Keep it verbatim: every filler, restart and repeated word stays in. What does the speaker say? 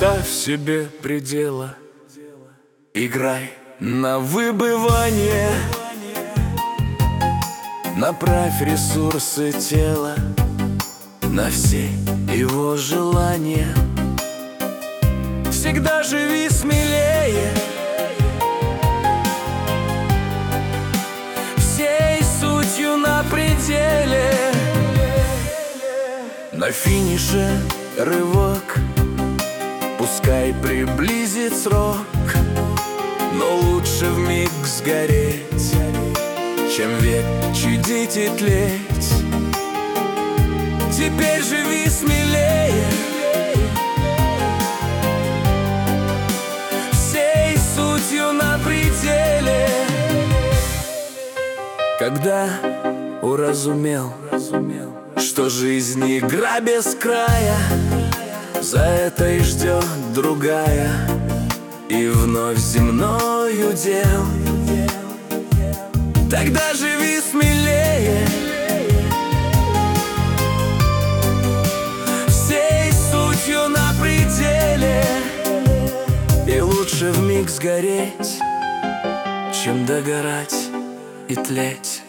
ставь себе предела, играй на выбывание, направь ресурсы тела на все его желания. Всегда живи смелее, всей сутью на пределе. На финише рывок, пускай приблизит срок, но лучше вмиг сгореть, чем век чудить и тлеть. Теперь живи смелее, всей сутью на пределе. Когда уразумел, что жизнь игра без края, за это и ждет другая, и вновь земной удел. Тогда живи смелее, всей сутью на пределе, и лучше вмиг сгореть, чем догорать и тлеть.